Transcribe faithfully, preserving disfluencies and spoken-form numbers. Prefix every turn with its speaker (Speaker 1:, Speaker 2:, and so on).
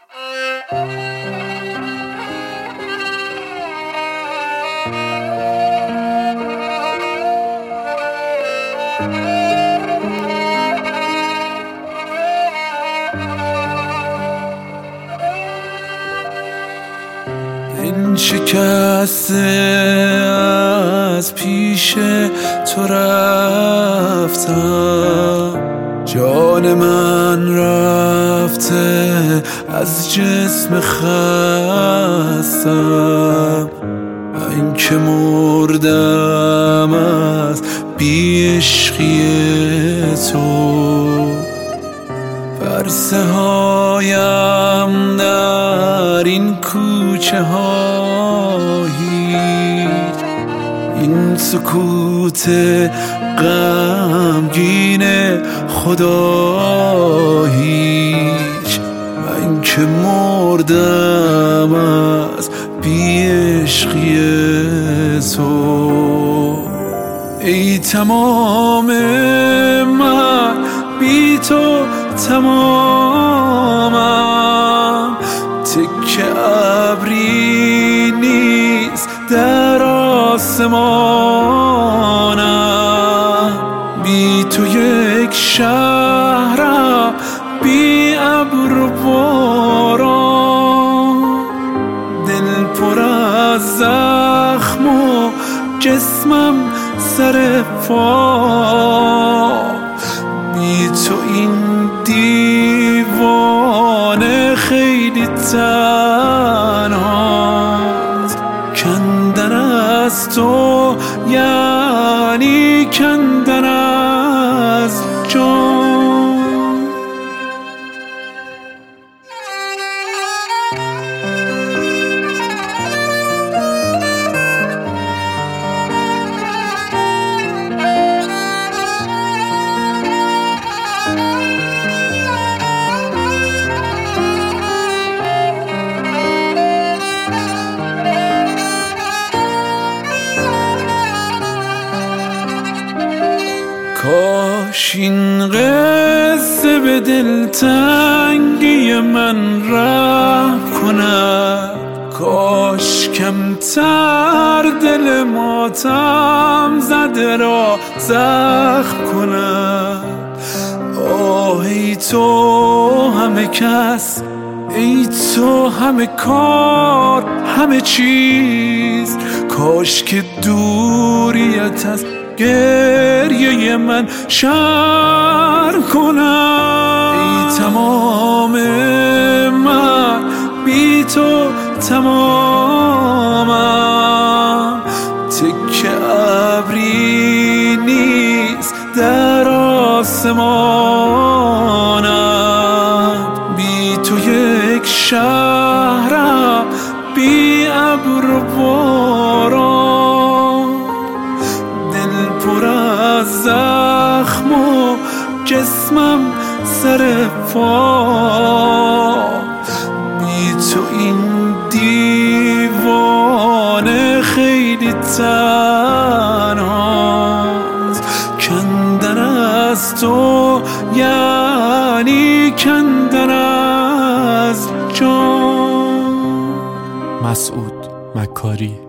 Speaker 1: این شکسته از پیش تو رفتم، جان من رفته از جسم خستم. این که مردم از بی عشقی تو، فرسه هایم در این کوچه ها هیچ، این سکوت غمگین خدا هیچ. من که مردم از بی عشقی تو، ای تمام من بی تو تمامم، تکه ابری نیست در آسمانم. بی تو یک شهرم بی ابر و باران، دل پر از زخم و جسمم سر پا. بی تو این دیوانه خیلی تنهاست، کندن از تو یعنی کندن از جان. کاش این قصه به دلتنگی من رحم کند، کاش کمتر دل ماتم زده را زخم کند. آه ای تو همه کس، ای تو همه کار، همه چیز، کاش که دوریت از گریه من شرم کنم. ای تمام من بی تو تمامم، تکه ابری نیست در آسمانم. بی تو یک شهرم بی ابر و باران، دل پر از زخم و جسمم سر پا. بی تو این دیوانه خیلی تنهاست، کندن از تو یعنی کندن از جان.
Speaker 2: مسعود مکاری.